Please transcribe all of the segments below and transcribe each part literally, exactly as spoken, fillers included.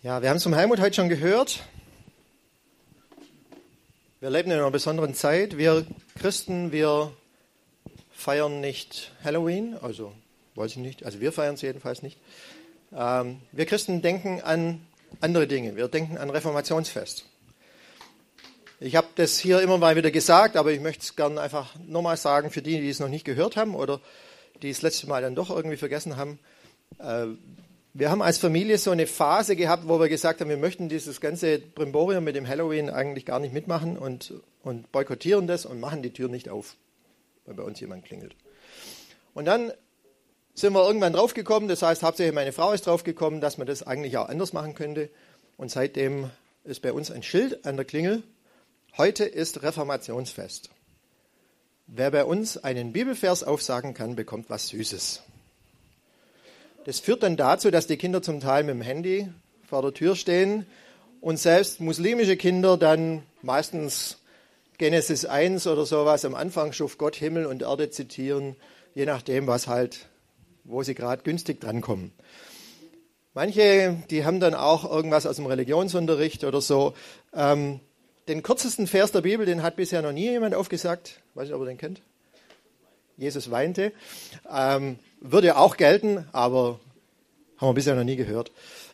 Ja, wir haben es vom Helmut heute schon gehört. Wir leben in einer besonderen Zeit. Wir Christen, wir feiern nicht Halloween, also weiß ich nicht, also wir feiern es jedenfalls nicht. Ähm, wir Christen denken an andere Dinge. Wir denken an Reformationsfest. Ich habe das hier immer mal wieder gesagt, aber ich möchte es gerne einfach nochmal sagen für die, die es noch nicht gehört haben oder die es letzte Mal dann doch irgendwie vergessen haben. Äh, Wir haben als Familie so eine Phase gehabt, wo wir gesagt haben, wir möchten dieses ganze Brimborium mit dem Halloween eigentlich gar nicht mitmachen und, und boykottieren das und machen die Tür nicht auf, weil bei uns jemand klingelt. Und dann sind wir irgendwann draufgekommen, das heißt hauptsächlich meine Frau ist draufgekommen, dass man das eigentlich auch anders machen könnte. Und seitdem ist bei uns ein Schild an der Klingel, heute ist Reformationsfest. Wer bei uns einen Bibelvers aufsagen kann, bekommt was Süßes. Das führt dann dazu, dass die Kinder zum Teil mit dem Handy vor der Tür stehen und selbst muslimische Kinder dann meistens Genesis eins oder sowas, am Anfang schuf Gott Himmel und Erde zitieren, je nachdem, was halt, wo sie gerade günstig drankommen. Manche, die haben dann auch irgendwas aus dem Religionsunterricht oder so. Ähm, den kürzesten Vers der Bibel, den hat bisher noch nie jemand aufgesagt. Weiß nicht, ob ihr den kennt. Jesus weinte. Ähm, würde auch gelten, aber haben wir bisher noch nie gehört.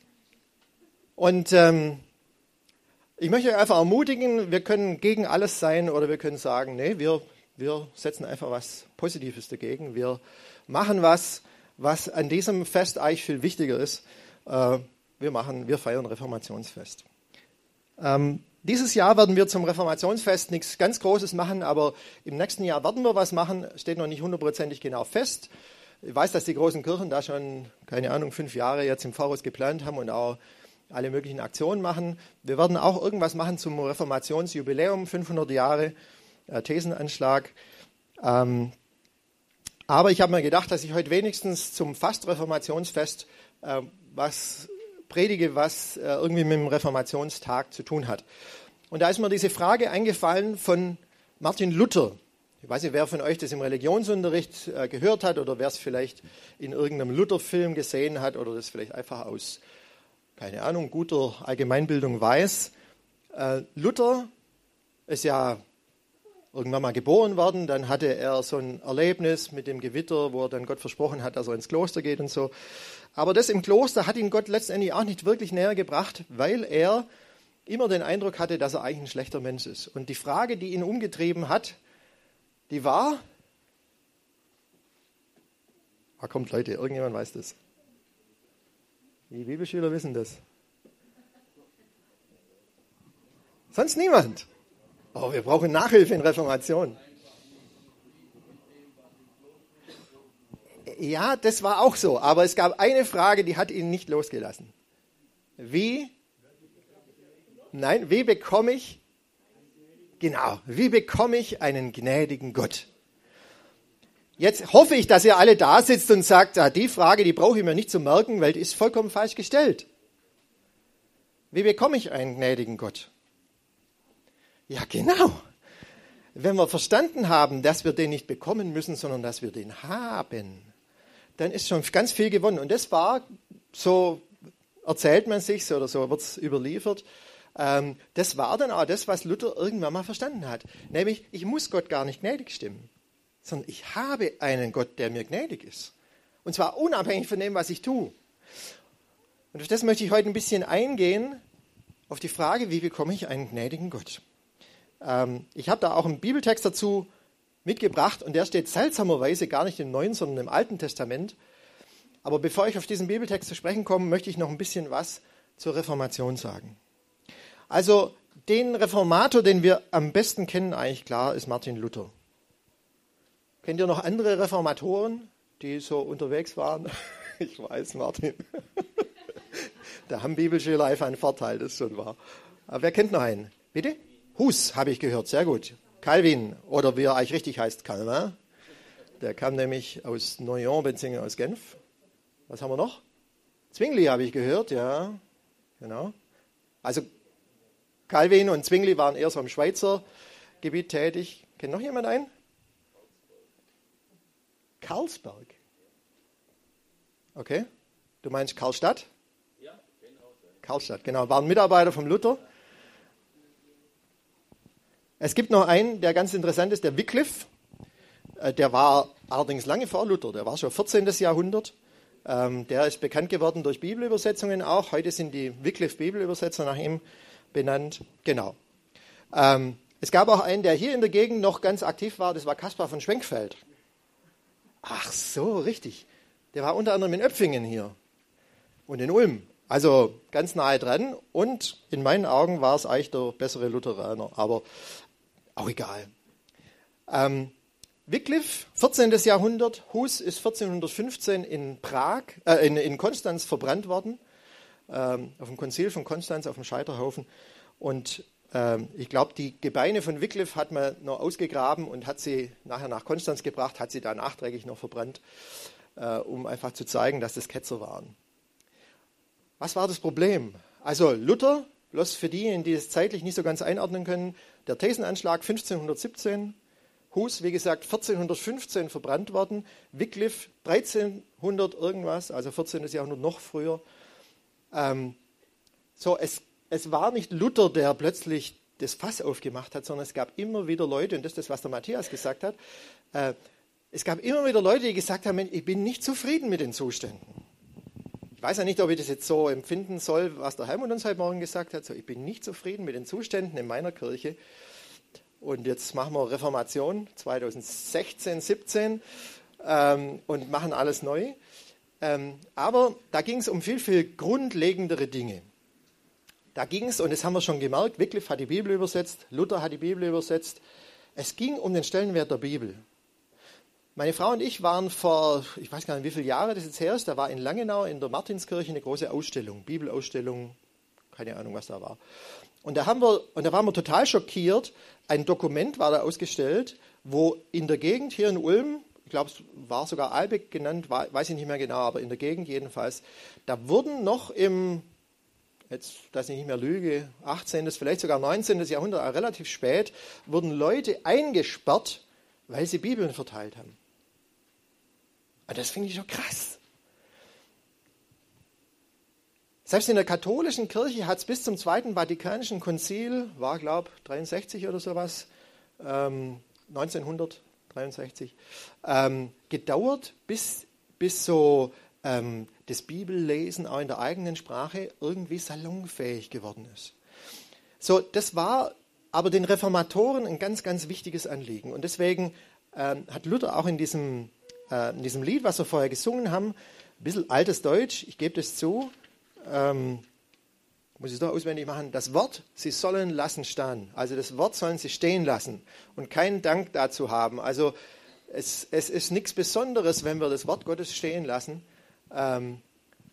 Und ähm, ich möchte euch einfach ermutigen, wir können gegen alles sein oder wir können sagen, nee, wir, wir setzen einfach was Positives dagegen. Wir machen was, was an diesem Fest eigentlich viel wichtiger ist. Äh, wir machen, wir feiern Reformationsfest. Ähm, Dieses Jahr werden wir zum Reformationsfest nichts ganz Großes machen, aber im nächsten Jahr werden wir was machen, steht noch nicht hundertprozentig genau fest. Ich weiß, dass die großen Kirchen da schon, keine Ahnung, fünf Jahre jetzt im Voraus geplant haben und auch alle möglichen Aktionen machen. Wir werden auch irgendwas machen zum Reformationsjubiläum, fünfhundert Jahre, äh, Thesenanschlag. Ähm, aber ich habe mir gedacht, dass ich heute wenigstens zum fast Reformationsfest äh, was predige, was äh, irgendwie mit dem Reformationstag zu tun hat. Und da ist mir diese Frage eingefallen von Martin Luther. Ich weiß nicht, wer von euch das im Religionsunterricht äh, gehört hat oder wer es vielleicht in irgendeinem Luther-Film gesehen hat oder das vielleicht einfach aus, keine Ahnung, guter Allgemeinbildung weiß. Äh, Luther ist ja irgendwann mal geboren worden, dann hatte er so ein Erlebnis mit dem Gewitter, wo er dann Gott versprochen hat, dass er ins Kloster geht und so. Aber das im Kloster hat ihn Gott letztendlich auch nicht wirklich näher gebracht, weil er immer den Eindruck hatte, dass er eigentlich ein schlechter Mensch ist. Und die Frage, die ihn umgetrieben hat, die war, ah, kommt Leute, irgendjemand weiß das. Die Bibelschüler wissen das. Sonst niemand. Oh, wir brauchen Nachhilfe in Reformation. Ja, das war auch so. Aber es gab eine Frage, die hat ihn nicht losgelassen. Wie? Nein, wie bekomme ich? Genau, wie bekomme ich einen gnädigen Gott? Jetzt hoffe ich, dass ihr alle da sitzt und sagt, ah, die Frage, die brauche ich mir nicht zu merken, weil die ist vollkommen falsch gestellt. Wie bekomme ich einen gnädigen Gott? Ja, genau. Wenn wir verstanden haben, dass wir den nicht bekommen müssen, sondern dass wir den haben, dann ist schon ganz viel gewonnen. Und das war, so erzählt man sich oder so wird es überliefert, ähm, das war dann auch das, was Luther irgendwann mal verstanden hat. Nämlich, ich muss Gott gar nicht gnädig stimmen, sondern ich habe einen Gott, der mir gnädig ist. Und zwar unabhängig von dem, was ich tue. Und auf das möchte ich heute ein bisschen eingehen, auf die Frage, wie bekomme ich einen gnädigen Gott? Ähm, ich habe da auch einen Bibeltext dazu mitgebracht und der steht seltsamerweise gar nicht im Neuen, sondern im Alten Testament. Aber bevor ich auf diesen Bibeltext zu sprechen komme, möchte ich noch ein bisschen was zur Reformation sagen. Also den Reformator, den wir am besten kennen, eigentlich klar, ist Martin Luther. Kennt ihr noch andere Reformatoren, die so unterwegs waren? Ich weiß, Martin. Da haben Bibelschüler einfach einen Vorteil, das ist schon wahr. Aber wer kennt noch einen? Bitte? Hus, habe ich gehört, sehr gut. Calvin, oder wie er eigentlich richtig heißt, Calvin. Der kam nämlich aus Noyon bzw. aus Genf. Was haben wir noch? Zwingli habe ich gehört, ja, genau. Also Calvin und Zwingli waren eher so im Schweizer Gebiet tätig. Kennt noch jemand einen? Karlsberg. Okay. Du meinst Karlstadt? Ja, genau. Karlstadt, genau, war ein Mitarbeiter vom Luther. Es gibt noch einen, der ganz interessant ist, der Wycliffe. Der war allerdings lange vor Luther, der war schon vierzehnten Jahrhundert. Der ist bekannt geworden durch Bibelübersetzungen auch. Heute sind die Wycliffe-Bibelübersetzer nach ihm benannt. Genau. Es gab auch einen, der hier in der Gegend noch ganz aktiv war, das war Caspar von Schwenkfeld. Ach so, richtig. Der war unter anderem in Öpfingen hier und in Ulm. Also ganz nahe dran. Und in meinen Augen war es eigentlich der bessere Lutheraner, aber auch egal. Ähm, Wycliffe, vierzehnten Jahrhundert, Hus ist vierzehnhundertfünfzehn in Prag, äh, in, in Konstanz verbrannt worden, ähm, auf dem Konzil von Konstanz, auf dem Scheiterhaufen. Und ähm, ich glaube, die Gebeine von Wycliffe hat man noch ausgegraben und hat sie nachher nach Konstanz gebracht, hat sie da nachträglich noch verbrannt, äh, um einfach zu zeigen, dass das Ketzer waren. Was war das Problem? Also Luther, bloß für diejenigen, die es zeitlich nicht so ganz einordnen können, der Thesenanschlag fünfzehnhundertsiebzehn, Hus, wie gesagt, vierzehnhundertfünfzehn verbrannt worden, Wycliffe dreizehnhundert irgendwas, also vierzehnten Jahrhundert noch früher. Ähm, so, es, es war nicht Luther, der plötzlich das Fass aufgemacht hat, sondern es gab immer wieder Leute, und das ist das, was der Matthias gesagt hat, äh, es gab immer wieder Leute, die gesagt haben, ich bin nicht zufrieden mit den Zuständen. Ich weiß ja nicht, ob ich das jetzt so empfinden soll, was der Helmut uns heute Morgen gesagt hat. So, ich bin nicht zufrieden mit den Zuständen in meiner Kirche. Und jetzt machen wir Reformation zweitausendsechzehn, siebzehn ähm, und machen alles neu. Ähm, aber da ging es um viel, viel grundlegendere Dinge. Da ging es, und das haben wir schon gemerkt, Wycliffe hat die Bibel übersetzt, Luther hat die Bibel übersetzt. Es ging um den Stellenwert der Bibel. Meine Frau und ich waren vor, ich weiß gar nicht, wie viele Jahre das jetzt her ist, da war in Langenau in der Martinskirche eine große Ausstellung, Bibelausstellung, keine Ahnung, was da war. Und da, haben wir, und da waren wir total schockiert. Ein Dokument war da ausgestellt, wo in der Gegend hier in Ulm, ich glaube, es war sogar Albeck genannt, weiß ich nicht mehr genau, aber in der Gegend jedenfalls, da wurden noch im, jetzt, dass ich nicht mehr lüge, achtzehnten, vielleicht sogar neunzehnten Jahrhundert, relativ spät, wurden Leute eingesperrt, weil sie Bibeln verteilt haben. Und das finde ich schon krass. Selbst in der katholischen Kirche hat es bis zum Zweiten Vatikanischen Konzil, war glaube ich dreiundsechzig oder sowas, ähm, neunzehnhundertdreiundsechzig, ähm, gedauert, bis, bis so ähm, das Bibellesen auch in der eigenen Sprache irgendwie salonfähig geworden ist. So, das war aber den Reformatoren ein ganz, ganz wichtiges Anliegen. Und deswegen ähm, hat Luther auch in diesem, äh, in diesem Lied, was wir vorher gesungen haben, ein bisschen altes Deutsch, ich gebe das zu, Ähm, muss ich es doch auswendig machen, das Wort, sie sollen lassen stehen. Also das Wort sollen sie stehen lassen und keinen Dank dazu haben. Also es, es ist nichts Besonderes, wenn wir das Wort Gottes stehen lassen. Ähm,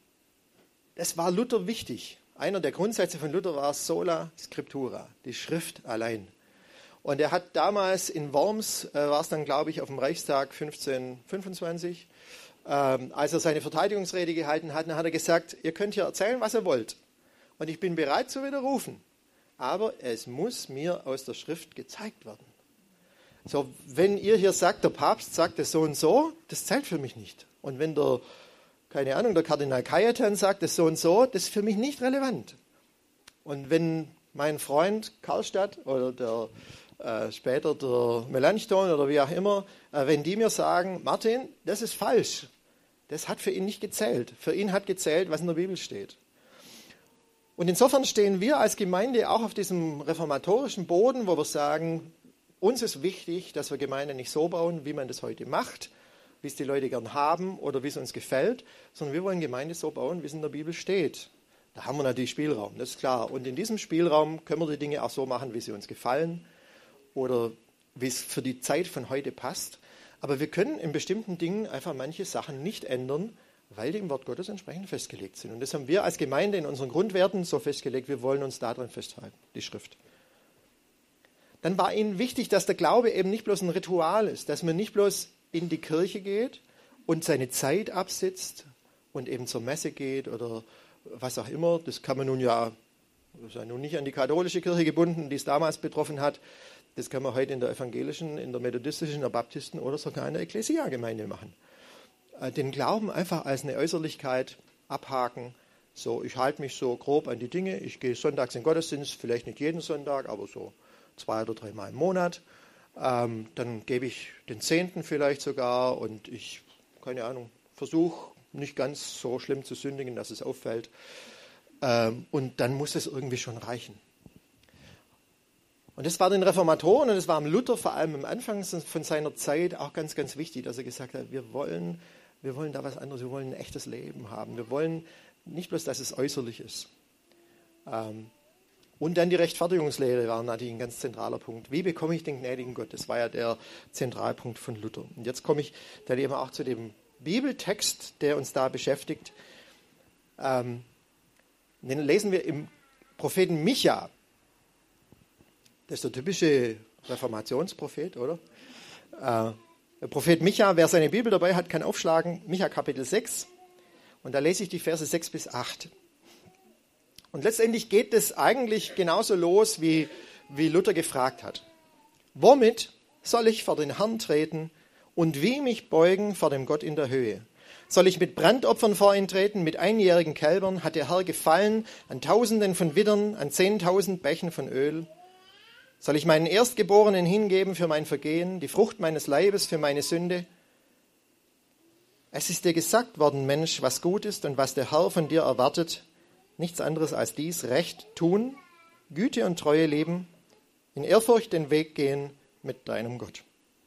das war Luther wichtig. Einer der Grundsätze von Luther war Sola Scriptura, die Schrift allein. Und er hat damals in Worms, äh, war es dann glaube ich auf dem Reichstag fünfzehnhundertfünfundzwanzig, Ähm, als er seine Verteidigungsrede gehalten hat, dann hat er gesagt, ihr könnt hier erzählen, was ihr wollt. Und ich bin bereit zu widerrufen. Aber es muss mir aus der Schrift gezeigt werden. So, wenn ihr hier sagt, der Papst sagt es so und so, das zählt für mich nicht. Und wenn der, keine Ahnung, der Kardinal Cajetan sagt es so und so, das ist für mich nicht relevant. Und wenn mein Freund Karlstadt oder der, äh, später der Melanchthon oder wie auch immer, äh, wenn die mir sagen, Martin, das ist falsch, das hat für ihn nicht gezählt. Für ihn hat gezählt, was in der Bibel steht. Und insofern stehen wir als Gemeinde auch auf diesem reformatorischen Boden, wo wir sagen, uns ist wichtig, dass wir Gemeinde nicht so bauen, wie man das heute macht, wie es die Leute gern haben oder wie es uns gefällt, sondern wir wollen Gemeinde so bauen, wie es in der Bibel steht. Da haben wir natürlich Spielraum, das ist klar. Und in diesem Spielraum können wir die Dinge auch so machen, wie sie uns gefallen oder wie es für die Zeit von heute passt. Aber wir können in bestimmten Dingen einfach manche Sachen nicht ändern, weil die im Wort Gottes entsprechend festgelegt sind. Und das haben wir als Gemeinde in unseren Grundwerten so festgelegt, wir wollen uns daran festhalten, die Schrift. Dann war ihnen wichtig, dass der Glaube eben nicht bloß ein Ritual ist, dass man nicht bloß in die Kirche geht und seine Zeit absitzt und eben zur Messe geht oder was auch immer. Das kann man nun ja, das ist ja nun nicht an die katholische Kirche gebunden, die es damals betroffen hat. Das kann man heute in der evangelischen, in der methodistischen, in der Baptisten oder sogar in der Ekklesia-Gemeinde machen. Den Glauben einfach als eine Äußerlichkeit abhaken, So, ich halte mich so grob an die Dinge. Ich gehe sonntags in den Gottesdienst, vielleicht nicht jeden Sonntag, aber so zwei oder dreimal im Monat. Ähm, dann gebe ich den Zehnten vielleicht sogar und ich, keine Ahnung, versuche nicht ganz so schlimm zu sündigen, dass es auffällt. Ähm, und dann muss es irgendwie schon reichen. Und das war den Reformatoren und das war am Luther vor allem am Anfang von seiner Zeit auch ganz, ganz wichtig, dass er gesagt hat, wir wollen, wir wollen da was anderes, wir wollen ein echtes Leben haben. Wir wollen nicht bloß, dass es äußerlich ist. Ähm, Und dann die Rechtfertigungslehre war natürlich ein ganz zentraler Punkt. Wie bekomme ich den gnädigen Gott? Das war ja der Zentralpunkt von Luther. Und jetzt komme ich dann eben auch zu dem Bibeltext, der uns da beschäftigt. Ähm, den lesen wir im Propheten Micha. Das ist der typische Reformationsprophet, oder? Äh, der Prophet Micha, wer seine Bibel dabei hat, kann aufschlagen. Micha Kapitel sechs. Und da lese ich die Verse sechs bis acht. Und letztendlich geht es eigentlich genauso los, wie, wie Luther gefragt hat. Womit soll ich vor den Herrn treten und wie mich beugen vor dem Gott in der Höhe? Soll ich mit Brandopfern vor ihn treten, mit einjährigen Kälbern? Hat der Herr gefallen an Tausenden von Widdern, an Zehntausend Bächen von Öl? Soll ich meinen Erstgeborenen hingeben für mein Vergehen, die Frucht meines Leibes für meine Sünde? Es ist dir gesagt worden, Mensch, was gut ist und was der Herr von dir erwartet, nichts anderes als dies, Recht tun, Güte und Treue leben, in Ehrfurcht den Weg gehen mit deinem Gott.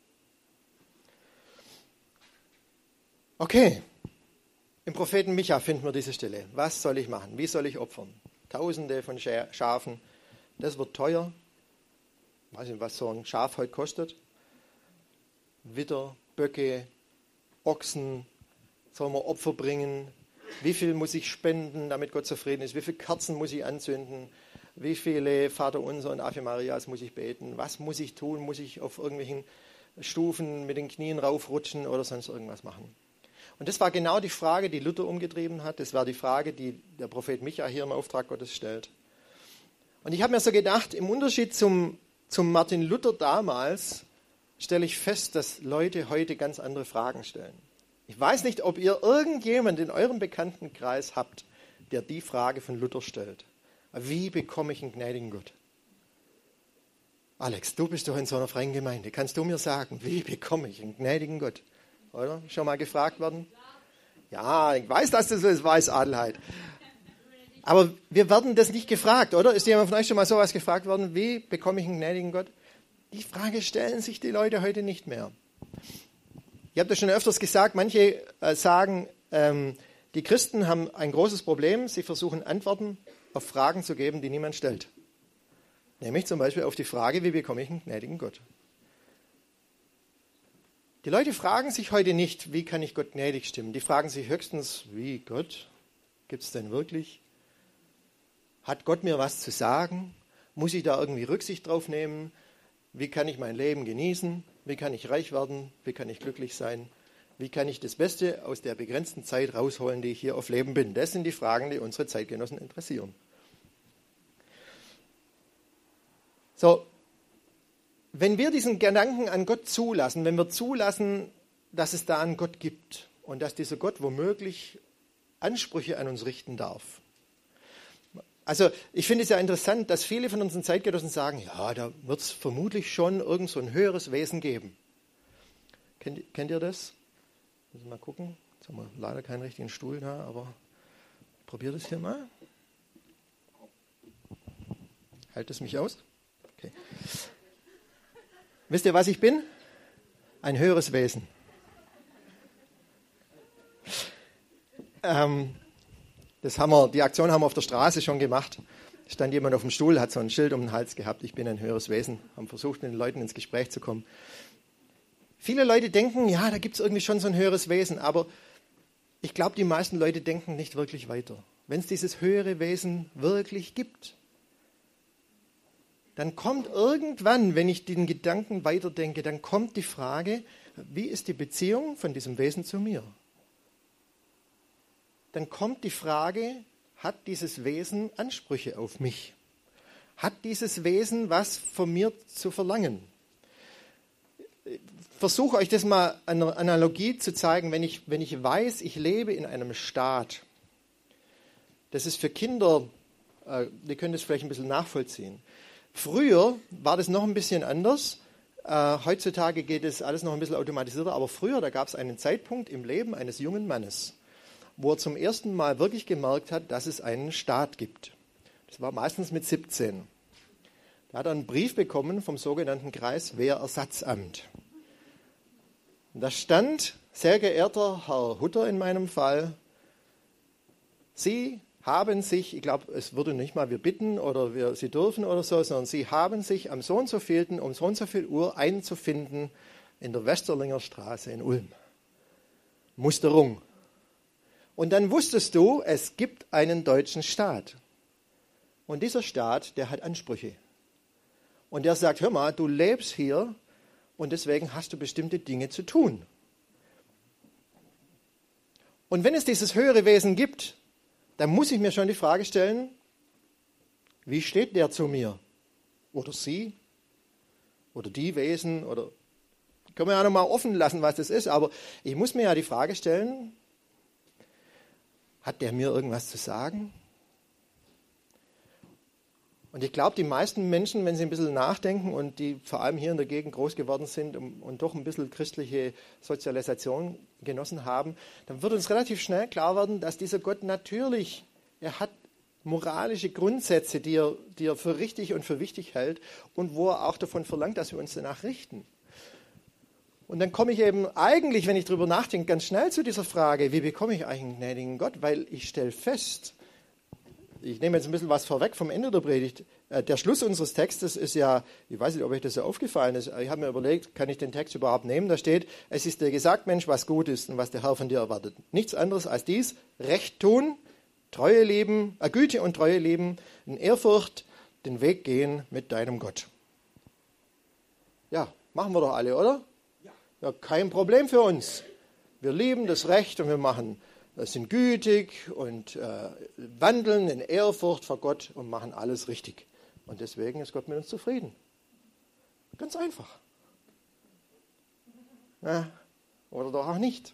Okay, im Propheten Micha finden wir diese Stelle. Was soll ich machen? Wie soll ich opfern? Tausende von Schafen, das wird teuer. Ich weiß nicht, was so ein Schaf heute kostet. Widder, Böcke, Ochsen, sollen wir Opfer bringen? Wie viel muss ich spenden, damit Gott zufrieden ist? Wie viele Kerzen muss ich anzünden? Wie viele Vaterunser und Ave Marias muss ich beten? Was muss ich tun? Muss ich auf irgendwelchen Stufen mit den Knien raufrutschen oder sonst irgendwas machen? Und das war genau die Frage, die Luther umgetrieben hat. Das war die Frage, die der Prophet Micha hier im Auftrag Gottes stellt. Und ich habe mir so gedacht, im Unterschied zum, zum Martin Luther damals stelle ich fest, dass Leute heute ganz andere Fragen stellen. Ich weiß nicht, ob ihr irgendjemand in eurem Bekanntenkreis habt, der die Frage von Luther stellt. Wie bekomme ich einen gnädigen Gott? Alex, du bist doch in so einer freien Gemeinde. Kannst du mir sagen, wie bekomme ich einen gnädigen Gott? Oder? Schon mal gefragt worden? Ja, ich weiß, dass das so ist, weiß Adelheid. Aber wir werden das nicht gefragt, oder? Ist jemand von euch schon mal sowas gefragt worden? Wie bekomme ich einen gnädigen Gott? Die Frage stellen sich die Leute heute nicht mehr. Ich habe das schon öfters gesagt, manche äh, sagen, ähm, die Christen haben ein großes Problem. Sie versuchen Antworten auf Fragen zu geben, die niemand stellt. Nämlich zum Beispiel auf die Frage, wie bekomme ich einen gnädigen Gott? Die Leute fragen sich heute nicht, wie kann ich Gott gnädig stimmen? Die fragen sich höchstens, wie Gott? Gibt es denn wirklich? Hat Gott mir was zu sagen? Muss ich da irgendwie Rücksicht drauf nehmen? Wie kann ich mein Leben genießen? Wie kann ich reich werden? Wie kann ich glücklich sein? Wie kann ich das Beste aus der begrenzten Zeit rausholen, die ich hier auf Leben bin? Das sind die Fragen, die unsere Zeitgenossen interessieren. So, wenn wir diesen Gedanken an Gott zulassen, wenn wir zulassen, dass es da einen Gott gibt und dass dieser Gott womöglich Ansprüche an uns richten darf. Also ich finde es ja interessant, dass viele von unseren Zeitgenossen sagen, ja, da wird es vermutlich schon irgend so ein höheres Wesen geben. Kennt, kennt ihr das? Müssen wir mal gucken. Jetzt haben wir leider keinen richtigen Stuhl da, aber probiert es hier mal. Hält es mich aus? Okay. Wisst ihr, was ich bin? Ein höheres Wesen. Ähm, das haben wir, die Aktion haben wir auf der Straße schon gemacht. Da stand jemand auf dem Stuhl, hat so ein Schild um den Hals gehabt, ich bin ein höheres Wesen. Haben versucht, mit den Leuten ins Gespräch zu kommen. Viele Leute denken, ja, da gibt es irgendwie schon so ein höheres Wesen, aber ich glaube, die meisten Leute denken nicht wirklich weiter. Wenn es dieses höhere Wesen wirklich gibt, dann kommt irgendwann, wenn ich den Gedanken weiterdenke, dann kommt die Frage, wie ist die Beziehung von diesem Wesen zu mir? Dann kommt die Frage, hat dieses Wesen Ansprüche auf mich? Hat dieses Wesen was von mir zu verlangen? Ich versuche euch das mal an einer Analogie zu zeigen, wenn ich, wenn ich weiß, ich lebe in einem Staat. Das ist für Kinder, äh, die können das vielleicht ein bisschen nachvollziehen. Früher war das noch ein bisschen anders. Äh, heutzutage geht es alles noch ein bisschen automatisierter, aber früher, da gab es einen Zeitpunkt im Leben eines jungen Mannes, wo er zum ersten Mal wirklich gemerkt hat, dass es einen Staat gibt. Das war meistens mit siebzehn. Da hat er einen Brief bekommen vom sogenannten Kreiswehrersatzamt. Und da stand: Sehr geehrter Herr Hutter in meinem Fall, Sie haben sich, ich glaube, es würde nicht mal wir bitten oder wir, Sie dürfen oder so, sondern Sie haben sich am so und so vielten um so und so viel Uhr einzufinden in der Westerlinger Straße in Ulm. Musterung. Und dann wusstest du, es gibt einen deutschen Staat. Und dieser Staat, der hat Ansprüche. Und der sagt, hör mal, du lebst hier und deswegen hast du bestimmte Dinge zu tun. Und wenn es dieses höhere Wesen gibt, dann muss ich mir schon die Frage stellen, wie steht der zu mir? Oder sie? Oder die Wesen? Oder können wir ja noch mal offen lassen, was das ist. Aber ich muss mir ja die Frage stellen, hat der mir irgendwas zu sagen? Und ich glaube, die meisten Menschen, wenn sie ein bisschen nachdenken und die vor allem hier in der Gegend groß geworden sind und, und doch ein bisschen christliche Sozialisation genossen haben, dann wird uns relativ schnell klar werden, dass dieser Gott natürlich, er hat moralische Grundsätze, die er, die er für richtig und für wichtig hält und wo er auch davon verlangt, dass wir uns danach richten. Und dann komme ich eben eigentlich, wenn ich darüber nachdenke, ganz schnell zu dieser Frage, wie bekomme ich eigentlich einen gnädigen Gott? Weil ich stelle fest, ich nehme jetzt ein bisschen was vorweg vom Ende der Predigt. Der Schluss unseres Textes ist ja, ich weiß nicht, ob euch das so aufgefallen ist, ich habe mir überlegt, kann ich den Text überhaupt nehmen? Da steht, es ist dir gesagt, Mensch, was gut ist und was der Herr von dir erwartet. Nichts anderes als dies, Recht tun, Treue leben, äh, Güte und Treue leben, in Ehrfurcht den Weg gehen mit deinem Gott. Ja, machen wir doch alle, oder? Ja, kein Problem für uns. Wir lieben das Recht und wir machen sind gütig und äh, wandeln in Ehrfurcht vor Gott und machen alles richtig. Und deswegen ist Gott mit uns zufrieden. Ganz einfach. Ja, oder doch auch nicht.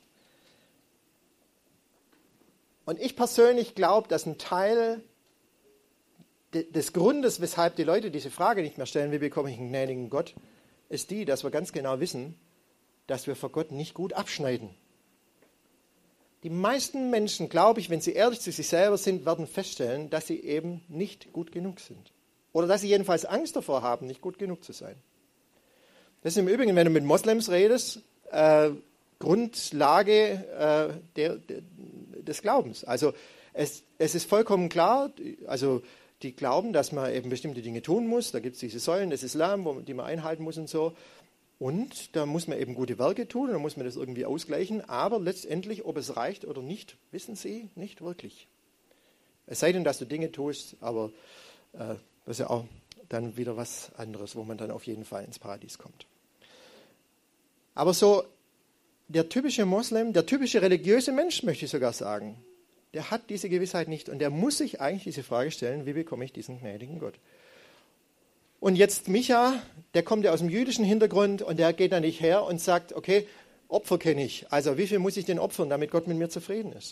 Und ich persönlich glaube, dass ein Teil de- des Grundes, weshalb die Leute diese Frage nicht mehr stellen, wie bekomme ich einen gnädigen Gott, ist die, dass wir ganz genau wissen, dass wir vor Gott nicht gut abschneiden. Die meisten Menschen, glaube ich, wenn sie ehrlich zu sich selber sind, werden feststellen, dass sie eben nicht gut genug sind. Oder dass sie jedenfalls Angst davor haben, nicht gut genug zu sein. Das ist im Übrigen, wenn du mit Moslems redest, äh, Grundlage äh, der, der, des Glaubens. Also es, es ist vollkommen klar, also die glauben, dass man eben bestimmte Dinge tun muss. Da gibt es diese Säulen des Islam, wo, die man einhalten muss und so. Und da muss man eben gute Werke tun und da muss man das irgendwie ausgleichen. Aber letztendlich, ob es reicht oder nicht, wissen sie nicht wirklich. Es sei denn, dass du Dinge tust, aber äh, das ist ja auch dann wieder was anderes, wo man dann auf jeden Fall ins Paradies kommt. Aber so der typische Moslem, der typische religiöse Mensch, möchte ich sogar sagen, der hat diese Gewissheit nicht und der muss sich eigentlich diese Frage stellen, wie bekomme ich diesen gnädigen Gott? Und jetzt Micha, der kommt ja aus dem jüdischen Hintergrund und der geht da nicht her und sagt, okay, Opfer kenne ich. Also wie viel muss ich denn opfern, damit Gott mit mir zufrieden ist?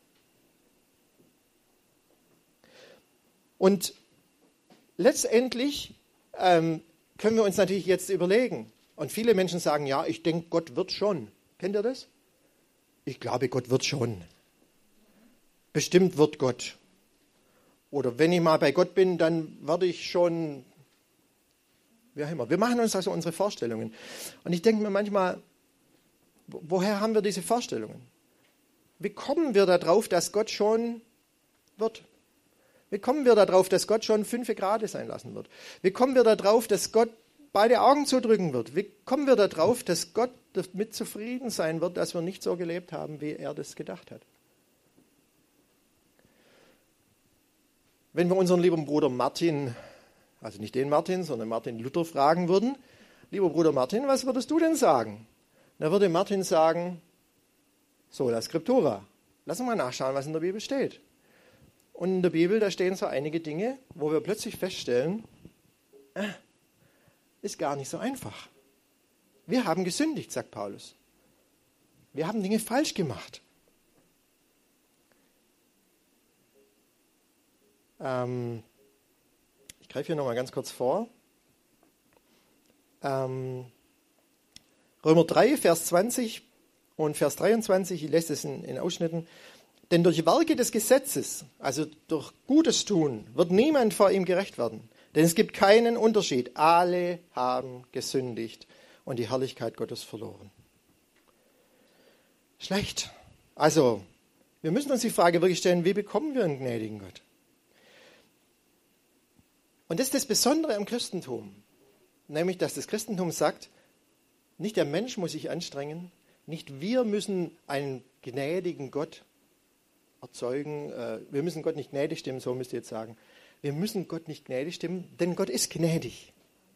Und letztendlich ähm, können wir uns natürlich jetzt überlegen. Und viele Menschen sagen, ja, ich denke, Gott wird schon. Kennt ihr das? Ich glaube, Gott wird schon. Bestimmt wird Gott. Oder wenn ich mal bei Gott bin, dann werde ich schon... Wie auch immer. Wir machen uns also unsere Vorstellungen. Und ich denke mir manchmal, woher haben wir diese Vorstellungen? Wie kommen wir darauf, dass Gott schon wird? Wie kommen wir darauf, dass Gott schon fünf Grad sein lassen wird? Wie kommen wir darauf, dass Gott beide Augen zudrücken wird? Wie kommen wir darauf, dass Gott damit zufrieden sein wird, dass wir nicht so gelebt haben, wie er das gedacht hat? Wenn wir unseren lieben Bruder Martin, also nicht den Martin, sondern Martin Luther fragen würden, lieber Bruder Martin, was würdest du denn sagen? Da würde Martin sagen, sola scriptura. Lass uns mal nachschauen, was in der Bibel steht. Und in der Bibel, da stehen so einige Dinge, wo wir plötzlich feststellen, äh, ist gar nicht so einfach. Wir haben gesündigt, sagt Paulus. Wir haben Dinge falsch gemacht. Ähm, ich greife hier nochmal ganz kurz vor. Ähm, Römer drei, Vers zwanzig und Vers dreiundzwanzig, ich lese es in, in Ausschnitten. Denn durch Werke des Gesetzes, also durch Gutes tun, wird niemand vor ihm gerecht werden. Denn es gibt keinen Unterschied. Alle haben gesündigt und die Herrlichkeit Gottes verloren. Schlecht. Also, wir müssen uns die Frage wirklich stellen, wie bekommen wir einen gnädigen Gott? Und das ist das Besondere am Christentum. Nämlich, dass das Christentum sagt, nicht der Mensch muss sich anstrengen, nicht wir müssen einen gnädigen Gott erzeugen, wir müssen Gott nicht gnädig stimmen, so müsst ihr jetzt sagen. Wir müssen Gott nicht gnädig stimmen, denn Gott ist gnädig.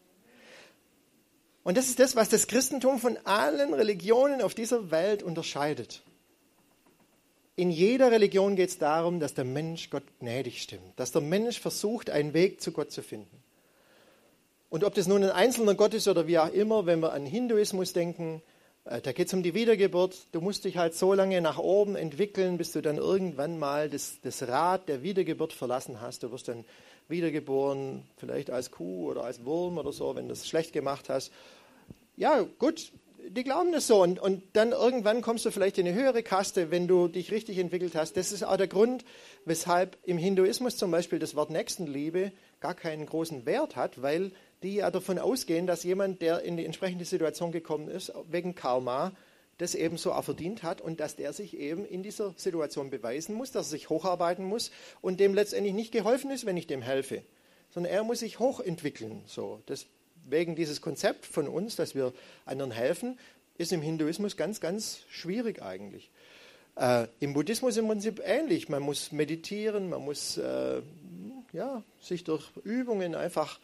Und das ist das, was das Christentum von allen Religionen auf dieser Welt unterscheidet. In jeder Religion geht es darum, dass der Mensch Gott gnädig stimmt, dass der Mensch versucht, einen Weg zu Gott zu finden. Und ob das nun ein einzelner Gott ist oder wie auch immer, wenn wir an Hinduismus denken, da geht es um die Wiedergeburt. Du musst dich halt so lange nach oben entwickeln, bis du dann irgendwann mal das, das Rad der Wiedergeburt verlassen hast. Du wirst dann wiedergeboren, vielleicht als Kuh oder als Wurm oder so, wenn du es schlecht gemacht hast. Ja, gut, die glauben das so. Und, und dann irgendwann kommst du vielleicht in eine höhere Kaste, wenn du dich richtig entwickelt hast. Das ist auch der Grund, weshalb im Hinduismus zum Beispiel das Wort Nächstenliebe gar keinen großen Wert hat, weil die ja davon ausgehen, dass jemand, der in die entsprechende Situation gekommen ist, wegen Karma, das eben so auch verdient hat und dass der sich eben in dieser Situation beweisen muss, dass er sich hocharbeiten muss und dem letztendlich nicht geholfen ist, wenn ich dem helfe, sondern er muss sich hochentwickeln. So, deswegen dieses Konzept von uns, dass wir anderen helfen, ist im Hinduismus ganz, ganz schwierig eigentlich. Äh, Im Buddhismus im Prinzip ähnlich. Man muss meditieren, man muss äh, ja, sich durch Übungen einfach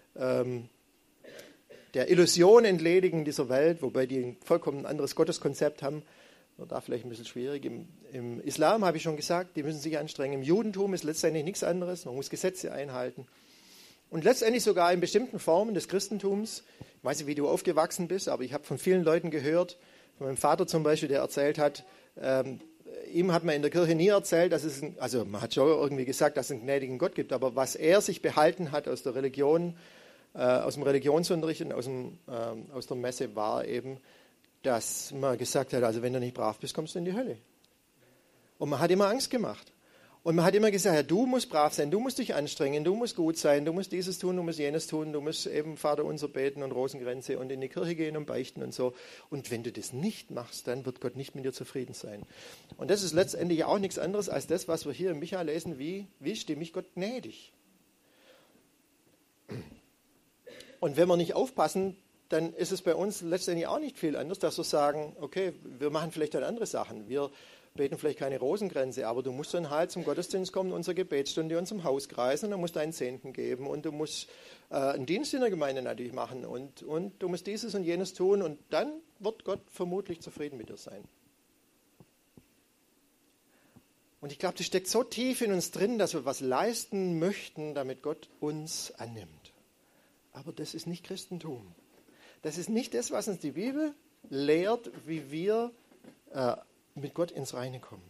der Illusion entledigen dieser Welt, wobei die ein vollkommen anderes Gotteskonzept haben. Da vielleicht ein bisschen schwierig. Im, Im Islam habe ich schon gesagt, die müssen sich anstrengen. Im Judentum ist letztendlich nichts anderes. Man muss Gesetze einhalten. Und letztendlich sogar in bestimmten Formen des Christentums, ich weiß nicht, wie du aufgewachsen bist, aber ich habe von vielen Leuten gehört, von meinem Vater zum Beispiel, der erzählt hat, ähm, ihm hat man in der Kirche nie erzählt, dass es, ein, also man hat schon irgendwie gesagt, dass es einen gnädigen Gott gibt, aber was er sich behalten hat aus der Religion, äh, aus dem Religionsunterricht und aus, dem, äh, aus der Messe war eben, dass man gesagt hat, also wenn du nicht brav bist, kommst du in die Hölle. Und man hat immer Angst gemacht. Und man hat immer gesagt, ja, du musst brav sein, du musst dich anstrengen, du musst gut sein, du musst dieses tun, du musst jenes tun, du musst eben Vaterunser beten und Rosengrenze und in die Kirche gehen und beichten und so. Und wenn du das nicht machst, dann wird Gott nicht mit dir zufrieden sein. Und das ist letztendlich auch nichts anderes als das, was wir hier in Micha lesen, wie, wie stimme ich Gott gnädig. Und wenn wir nicht aufpassen, dann ist es bei uns letztendlich auch nicht viel anders, dass wir sagen, okay, wir machen vielleicht dann andere Sachen. Wir beten vielleicht keine Rosengrenze, aber du musst dann halt zum Gottesdienst kommen, unsere Gebetsstunde und zum Hauskreis und dann musst du einen Zehnten geben und du musst äh, einen Dienst in der Gemeinde natürlich machen und, und du musst dieses und jenes tun und dann wird Gott vermutlich zufrieden mit dir sein. Und ich glaube, das steckt so tief in uns drin, dass wir was leisten möchten, damit Gott uns annimmt. Aber das ist nicht Christentum. Das ist nicht das, was uns die Bibel lehrt, wie wir äh, mit Gott ins Reine kommen.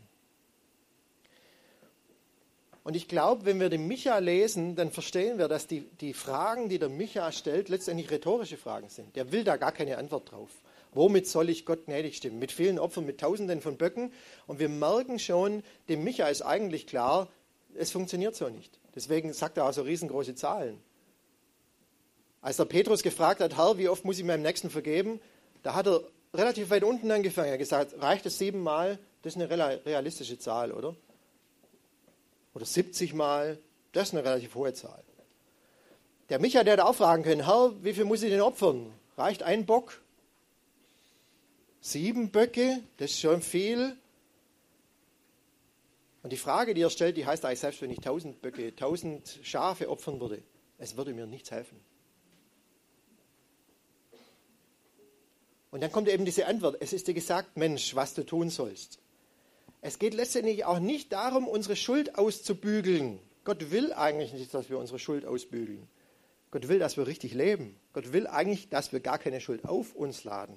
Und ich glaube, wenn wir den Micha lesen, dann verstehen wir, dass die, die Fragen, die der Micha stellt, letztendlich rhetorische Fragen sind. Der will da gar keine Antwort drauf. Womit soll ich Gott gnädig stimmen? Mit vielen Opfern, mit Tausenden von Böcken. Und wir merken schon, dem Micha ist eigentlich klar, es funktioniert so nicht. Deswegen sagt er auch so riesengroße Zahlen. Als der Petrus gefragt hat, Herr, wie oft muss ich meinem Nächsten vergeben? Da hat er relativ weit unten angefangen. Er hat gesagt, reicht es siebenmal? Das ist eine realistische Zahl, oder? Oder siebzig Mal? Das ist eine relativ hohe Zahl. Der Micha, der hätte auch fragen können, Herr, wie viel muss ich denn opfern? Reicht ein Bock? Sieben Böcke? Das ist schon viel. Und die Frage, die er stellt, die heißt eigentlich, selbst wenn ich tausend Böcke, tausend Schafe opfern würde, es würde mir nichts helfen. Und dann kommt eben diese Antwort, es ist dir gesagt, Mensch, was du tun sollst. Es geht letztendlich auch nicht darum, unsere Schuld auszubügeln. Gott will eigentlich nicht, dass wir unsere Schuld ausbügeln. Gott will, dass wir richtig leben. Gott will eigentlich, dass wir gar keine Schuld auf uns laden.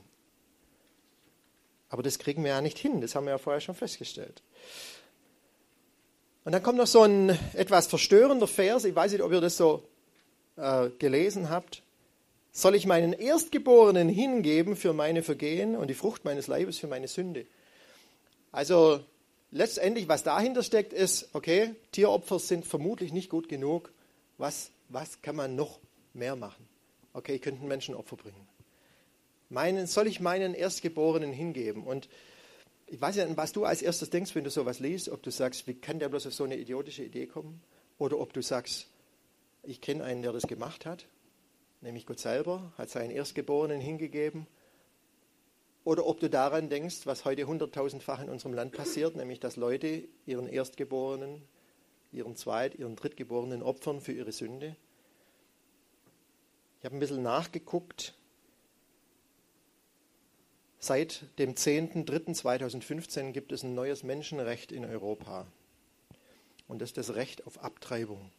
Aber das kriegen wir ja nicht hin, das haben wir ja vorher schon festgestellt. Und dann kommt noch so ein etwas verstörender Vers, ich weiß nicht, ob ihr das so äh, gelesen habt. Soll ich meinen Erstgeborenen hingeben für meine Vergehen und die Frucht meines Leibes für meine Sünde? Also letztendlich, was dahinter steckt, ist, okay, Tieropfer sind vermutlich nicht gut genug. Was, was kann man noch mehr machen? Okay, ich könnte einen Menschenopfer bringen. Meinen, soll ich meinen Erstgeborenen hingeben? Und ich weiß nicht, an was du als erstes denkst, wenn du sowas liest, ob du sagst, wie kann der bloß auf so eine idiotische Idee kommen? Oder ob du sagst, ich kenne einen, der das gemacht hat, nämlich Gott selber, hat seinen Erstgeborenen hingegeben. Oder ob du daran denkst, was heute hunderttausendfach in unserem Land passiert, nämlich dass Leute ihren Erstgeborenen, ihren Zweit-, ihren Drittgeborenen opfern für ihre Sünde. Ich habe ein bisschen nachgeguckt. Seit dem zehnten dritten zweitausendfünfzehn gibt es ein neues Menschenrecht in Europa. Und das ist das Recht auf Abtreibung.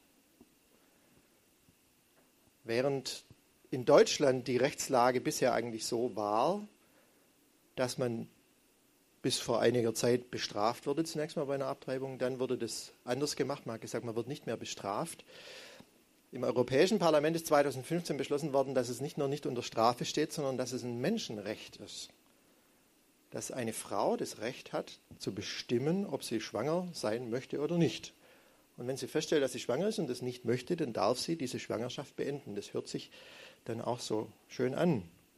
Während in Deutschland die Rechtslage bisher eigentlich so war, dass man bis vor einiger Zeit bestraft wurde, zunächst mal bei einer Abtreibung, dann wurde das anders gemacht. Man hat gesagt, man wird nicht mehr bestraft. Im Europäischen Parlament ist zweitausendfünfzehn beschlossen worden, dass es nicht nur nicht unter Strafe steht, sondern dass es ein Menschenrecht ist. Dass eine Frau das Recht hat, zu bestimmen, ob sie schwanger sein möchte oder nicht. Und wenn sie feststellt, dass sie schwanger ist und das nicht möchte, dann darf sie diese Schwangerschaft beenden. Das hört sich dann auch so schön an.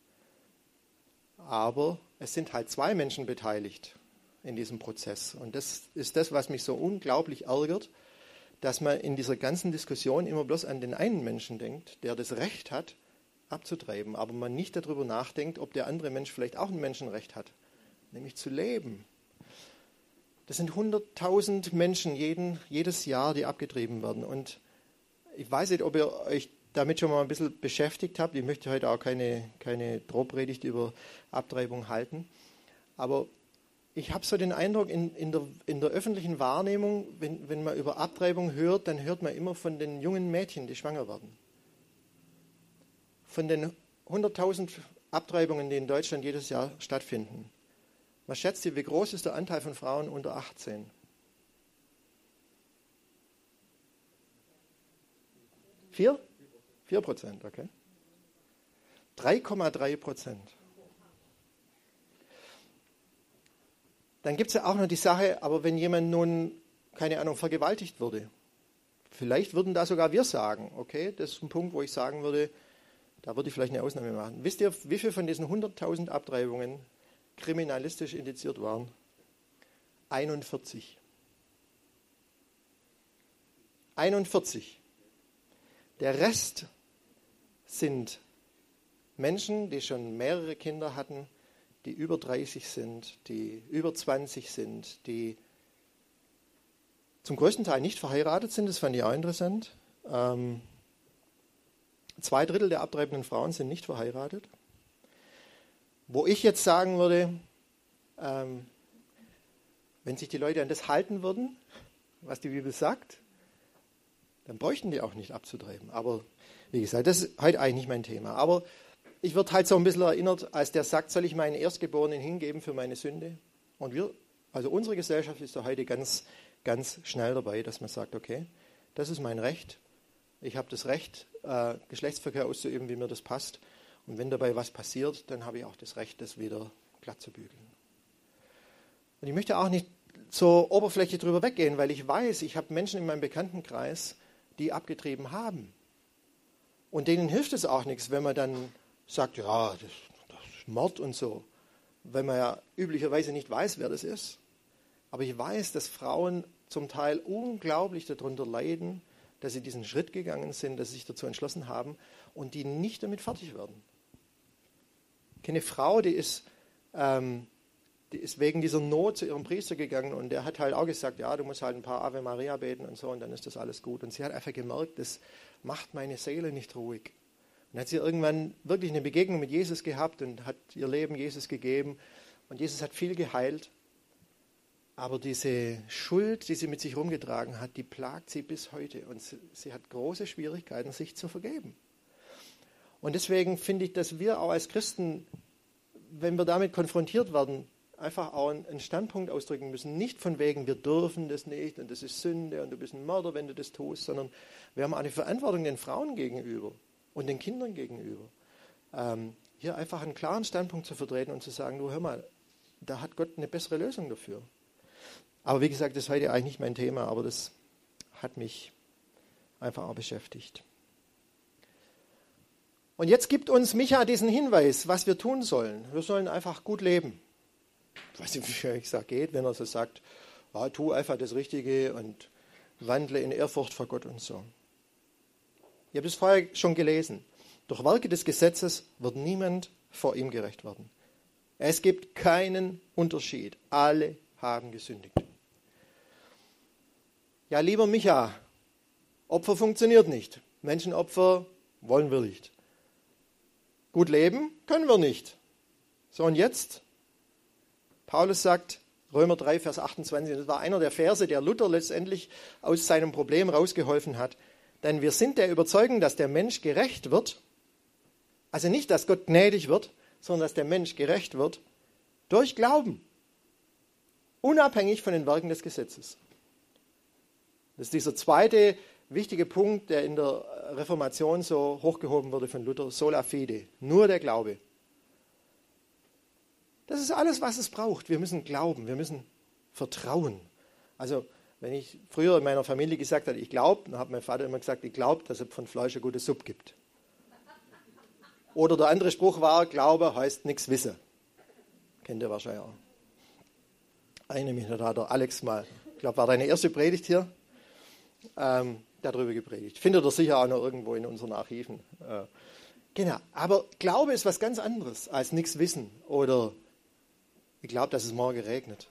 Aber es sind halt zwei Menschen beteiligt in diesem Prozess. Und das ist das, was mich so unglaublich ärgert, dass man in dieser ganzen Diskussion immer bloß an den einen Menschen denkt, der das Recht hat, abzutreiben, aber man nicht darüber nachdenkt, ob der andere Mensch vielleicht auch ein Menschenrecht hat, nämlich zu leben. Das sind hunderttausend Menschen jeden, jedes Jahr, die abgetrieben werden. Und ich weiß nicht, ob ihr euch damit schon mal ein bisschen beschäftigt habt. Ich möchte heute auch keine, keine Drohpredigt über Abtreibung halten. Aber ich habe so den Eindruck, in, in, der, in der öffentlichen Wahrnehmung, wenn, wenn man über Abtreibung hört, dann hört man immer von den jungen Mädchen, die schwanger werden. Von den hunderttausend Abtreibungen, die in Deutschland jedes Jahr stattfinden. Was schätzt ihr, wie groß ist der Anteil von Frauen unter achtzehn? Vier? Vier Prozent, okay. drei Komma drei Prozent. Dann gibt es ja auch noch die Sache, aber wenn jemand nun, keine Ahnung, vergewaltigt wurde, vielleicht würden da sogar wir sagen, okay, das ist ein Punkt, wo ich sagen würde, da würde ich vielleicht eine Ausnahme machen. Wisst ihr, wie viele von diesen hunderttausend Abtreibungen kriminalistisch indiziert waren? einundvierzig. einundvierzig. Der Rest sind Menschen, die schon mehrere Kinder hatten, die über dreißig sind, die über zwanzig sind, die zum größten Teil nicht verheiratet sind. Das fand ich auch interessant. Ähm, zwei Drittel der abtreibenden Frauen sind nicht verheiratet. Wo ich jetzt sagen würde, ähm, wenn sich die Leute an das halten würden, was die Bibel sagt, dann bräuchten die auch nicht abzutreiben. Aber wie gesagt, das ist heute eigentlich nicht mein Thema. Aber ich werde halt so ein bisschen erinnert, als der sagt, soll ich meinen Erstgeborenen hingeben für meine Sünde? Und wir, also unsere Gesellschaft ist da heute ganz, ganz schnell dabei, dass man sagt, okay, das ist mein Recht. Ich habe das Recht, äh, Geschlechtsverkehr auszuüben, wie mir das passt. Und wenn dabei was passiert, dann habe ich auch das Recht, das wieder glatt zu bügeln. Und ich möchte auch nicht zur Oberfläche drüber weggehen, weil ich weiß, ich habe Menschen in meinem Bekanntenkreis, die abgetrieben haben. Und denen hilft es auch nichts, wenn man dann sagt, ja, das, das ist Mord und so, weil man ja üblicherweise nicht weiß, wer das ist. Aber ich weiß, dass Frauen zum Teil unglaublich darunter leiden, dass sie diesen Schritt gegangen sind, dass sie sich dazu entschlossen haben und die nicht damit fertig werden. Ich kenne eine Frau, die ist, ähm, die ist wegen dieser Not zu ihrem Priester gegangen und der hat halt auch gesagt, ja, du musst halt ein paar Ave Maria beten und so und dann ist das alles gut. Und sie hat einfach gemerkt, das macht meine Seele nicht ruhig. Und hat sie irgendwann wirklich eine Begegnung mit Jesus gehabt und hat ihr Leben Jesus gegeben. Und Jesus hat viel geheilt. Aber diese Schuld, die sie mit sich rumgetragen hat, die plagt sie bis heute. Und sie, sie hat große Schwierigkeiten, sich zu vergeben. Und deswegen finde ich, dass wir auch als Christen, wenn wir damit konfrontiert werden, einfach auch einen Standpunkt ausdrücken müssen. Nicht von wegen, wir dürfen das nicht und das ist Sünde und du bist ein Mörder, wenn du das tust, sondern wir haben eine Verantwortung den Frauen gegenüber und den Kindern gegenüber. Ähm, hier einfach einen klaren Standpunkt zu vertreten und zu sagen, du hör mal, da hat Gott eine bessere Lösung dafür. Aber wie gesagt, das ist heute eigentlich nicht mein Thema, aber das hat mich einfach auch beschäftigt. Und jetzt gibt uns Micha diesen Hinweis, was wir tun sollen. Wir sollen einfach gut leben. Ich weiß nicht, wie ich sage, geht, wenn er so sagt, ja, tu einfach das Richtige und wandle in Ehrfurcht vor Gott und so. Ich habe das vorher schon gelesen. Durch Werke des Gesetzes wird niemand vor ihm gerecht werden. Es gibt keinen Unterschied. Alle haben gesündigt. Ja, lieber Micha, Opfer funktioniert nicht. Menschenopfer wollen wir nicht. Gut leben können wir nicht. So, und jetzt? Paulus sagt, Römer drei, Vers achtundzwanzig, das war einer der Verse, der Luther letztendlich aus seinem Problem rausgeholfen hat. Denn wir sind der Überzeugung, dass der Mensch gerecht wird. Also nicht, dass Gott gnädig wird, sondern dass der Mensch gerecht wird durch Glauben. Unabhängig von den Werken des Gesetzes. Das ist dieser zweite wichtige Punkt, der in der Reformation so hochgehoben wurde von Luther, sola fide, nur der Glaube. Das ist alles, was es braucht. Wir müssen glauben, wir müssen vertrauen. Also wenn ich früher in meiner Familie gesagt habe, ich glaube, dann hat mein Vater immer gesagt, ich glaube, dass es von Fleisch eine gute Suppe gibt. Oder der andere Spruch war, Glaube heißt nichts wissen. Kennt ihr wahrscheinlich auch. Eine Minute hat der Alex mal, ich glaube, war deine erste Predigt hier, ähm, darüber gepredigt. Findet ihr sicher auch noch irgendwo in unseren Archiven. Äh, genau, aber Glaube ist was ganz anderes als nichts wissen oder ich glaube, dass es morgen regnet.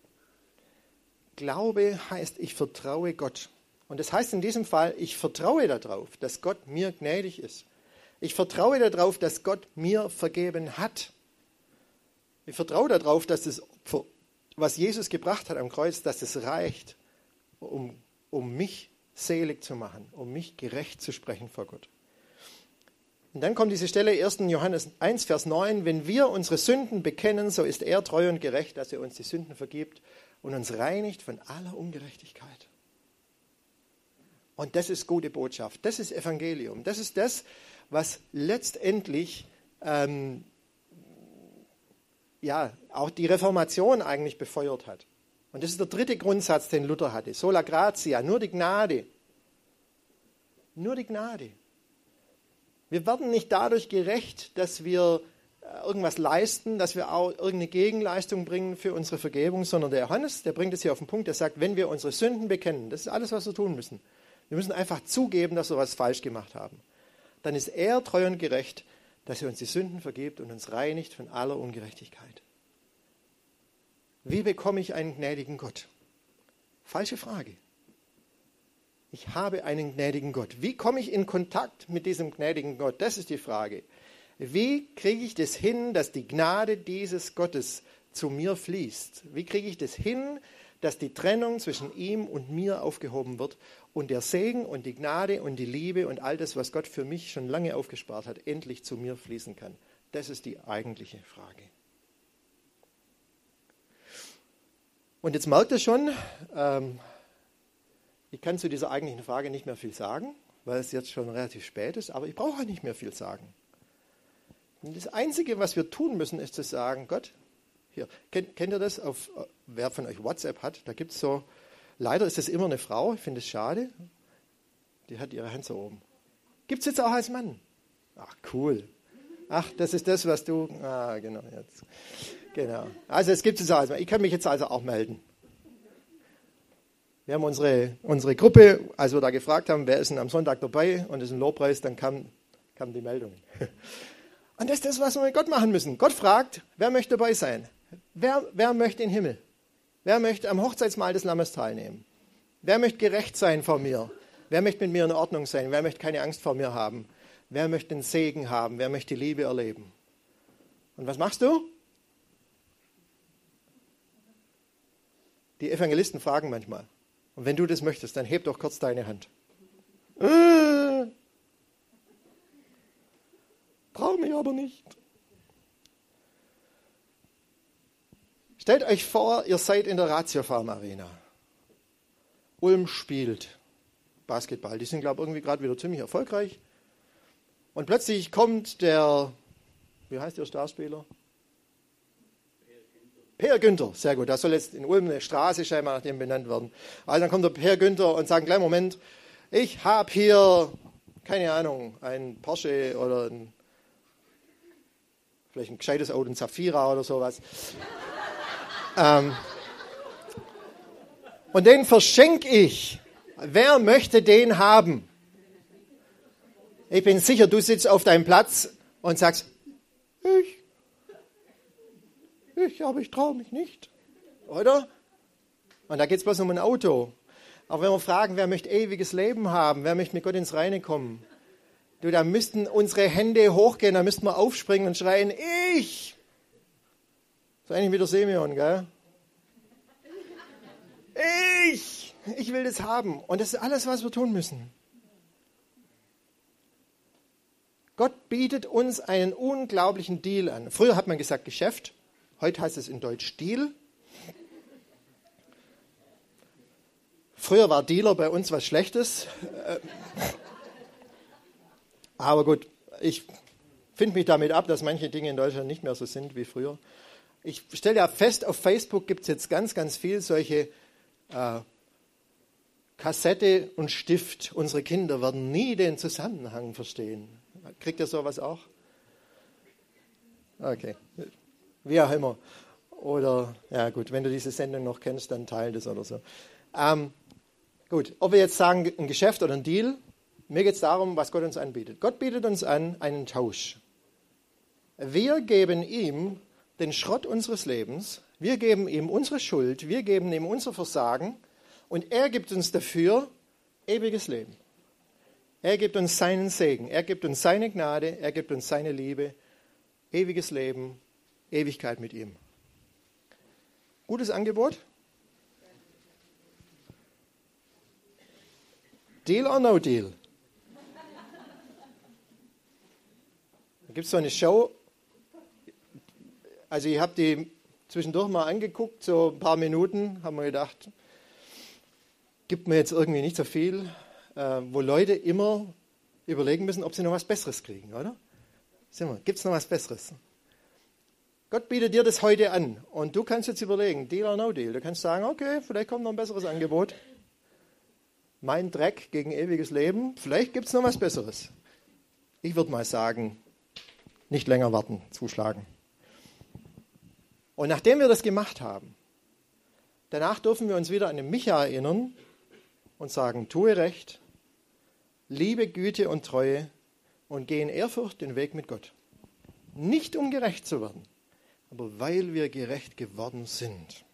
Glaube heißt, ich vertraue Gott. Und das heißt in diesem Fall, ich vertraue darauf, dass Gott mir gnädig ist. Ich vertraue darauf, dass Gott mir vergeben hat. Ich vertraue darauf, dass das Opfer, was Jesus gebracht hat am Kreuz, dass es reicht, um, um mich selig zu machen, um mich gerecht zu sprechen vor Gott. Und dann kommt diese Stelle, erster Johannes eins, Vers neun, wenn wir unsere Sünden bekennen, so ist er treu und gerecht, dass er uns die Sünden vergibt und uns reinigt von aller Ungerechtigkeit. Und das ist gute Botschaft, das ist Evangelium, das ist das, was letztendlich ähm, ja, auch die Reformation eigentlich befeuert hat. Und das ist der dritte Grundsatz, den Luther hatte. Sola gratia, nur die Gnade. Nur die Gnade. Wir werden nicht dadurch gerecht, dass wir irgendwas leisten, dass wir auch irgendeine Gegenleistung bringen für unsere Vergebung, sondern der Johannes, der bringt es hier auf den Punkt, der sagt, wenn wir unsere Sünden bekennen, das ist alles, was wir tun müssen. Wir müssen einfach zugeben, dass wir was falsch gemacht haben. Dann ist er treu und gerecht, dass er uns die Sünden vergibt und uns reinigt von aller Ungerechtigkeit. Wie bekomme ich einen gnädigen Gott? Falsche Frage. Ich habe einen gnädigen Gott. Wie komme ich in Kontakt mit diesem gnädigen Gott? Das ist die Frage. Wie kriege ich das hin, dass die Gnade dieses Gottes zu mir fließt? Wie kriege ich das hin, dass die Trennung zwischen ihm und mir aufgehoben wird und der Segen und die Gnade und die Liebe und all das, was Gott für mich schon lange aufgespart hat, endlich zu mir fließen kann? Das ist die eigentliche Frage. Und jetzt merkt ihr schon, ähm, ich kann zu dieser eigentlichen Frage nicht mehr viel sagen, weil es jetzt schon relativ spät ist, aber ich brauche auch nicht mehr viel sagen. Und das Einzige, was wir tun müssen, ist zu sagen, Gott, hier, kennt, kennt ihr das, auf, wer von euch WhatsApp hat, da gibt es so, leider ist das immer eine Frau, ich finde es schade, die hat ihre Hand so oben. Gibt es jetzt auch als Mann? Ach, cool. Ach, das ist das, was du, ah, genau, jetzt. Genau. Also es gibt es auch als Mann. Ich kann mich jetzt also auch melden. Wir haben unsere, unsere Gruppe, als wir da gefragt haben, wer ist denn am Sonntag dabei und ist ein Lobpreis, dann kam, kam die Meldung. Und das ist das, was wir mit Gott machen müssen. Gott fragt, wer möchte dabei sein? Wer, wer möchte in den Himmel? Wer möchte am Hochzeitsmahl des Lammes teilnehmen? Wer möchte gerecht sein vor mir? Wer möchte mit mir in Ordnung sein? Wer möchte keine Angst vor mir haben? Wer möchte den Segen haben? Wer möchte die Liebe erleben? Und was machst du? Die Evangelisten fragen manchmal. Und wenn du das möchtest, dann heb doch kurz deine Hand. Äh, Brauche mich aber nicht. Stellt euch vor, ihr seid in der Ratiofarm Arena. Ulm spielt Basketball. Die sind, glaube ich, irgendwie gerade wieder ziemlich erfolgreich. Und plötzlich kommt der, wie heißt der Starspieler? Per Günther, sehr gut. Da soll jetzt in Ulm eine Straße scheinbar nach dem benannt werden. Also dann kommt der Per Günther und sagt, kleinen Moment, ich habe hier, keine Ahnung, ein Porsche oder ein, vielleicht ein gescheites Auto, ein Zafira oder sowas. ähm, und den verschenke ich. Wer möchte den haben? Ich bin sicher, du sitzt auf deinem Platz und sagst, ich. Ich, aber ich traue mich nicht. Oder? Und da geht es bloß um ein Auto. Aber wenn wir fragen, wer möchte ewiges Leben haben, wer möchte mit Gott ins Reine kommen, du, da müssten unsere Hände hochgehen, da müssten wir aufspringen und schreien, ich. So ähnlich wie der Simeon, gell? Ich. Ich will das haben. Und das ist alles, was wir tun müssen. Gott bietet uns einen unglaublichen Deal an. Früher hat man gesagt Geschäft. Heute heißt es in Deutsch Deal. Früher war Dealer bei uns was Schlechtes. Aber gut, ich finde mich damit ab, dass manche Dinge in Deutschland nicht mehr so sind wie früher. Ich stelle ja fest, auf Facebook gibt es jetzt ganz, ganz viel solche äh, Kassette und Stift. Unsere Kinder werden nie den Zusammenhang verstehen. Kriegt ihr sowas auch? Okay. Wie auch immer. Oder, ja gut, wenn du diese Sendung noch kennst, dann teile das oder so. Ähm, gut, ob wir jetzt sagen, ein Geschäft oder ein Deal, mir geht es darum, was Gott uns anbietet. Gott bietet uns an einen Tausch. Wir geben ihm den Schrott unseres Lebens, wir geben ihm unsere Schuld, wir geben ihm unser Versagen und er gibt uns dafür ewiges Leben. Er gibt uns seinen Segen, er gibt uns seine Gnade, er gibt uns seine Liebe, ewiges Leben, Ewigkeit mit ihm. Gutes Angebot? Deal or no deal? Da gibt es so eine Show, also ich habe die zwischendurch mal angeguckt, so ein paar Minuten, haben wir gedacht, gibt mir jetzt irgendwie nicht so viel, äh, wo Leute immer überlegen müssen, ob sie noch was Besseres kriegen, oder? Gibt es noch was Besseres? Gott bietet dir das heute an und du kannst jetzt überlegen, Deal or no deal. Du kannst sagen, okay, vielleicht kommt noch ein besseres Angebot. Mein Dreck gegen ewiges Leben, vielleicht gibt es noch was Besseres. Ich würde mal sagen, nicht länger warten, zuschlagen. Und nachdem wir das gemacht haben, danach dürfen wir uns wieder an den Micha erinnern und sagen, tue Recht, liebe Güte und Treue und gehe in Ehrfurcht den Weg mit Gott. Nicht um gerecht zu werden, aber weil wir gerecht geworden sind.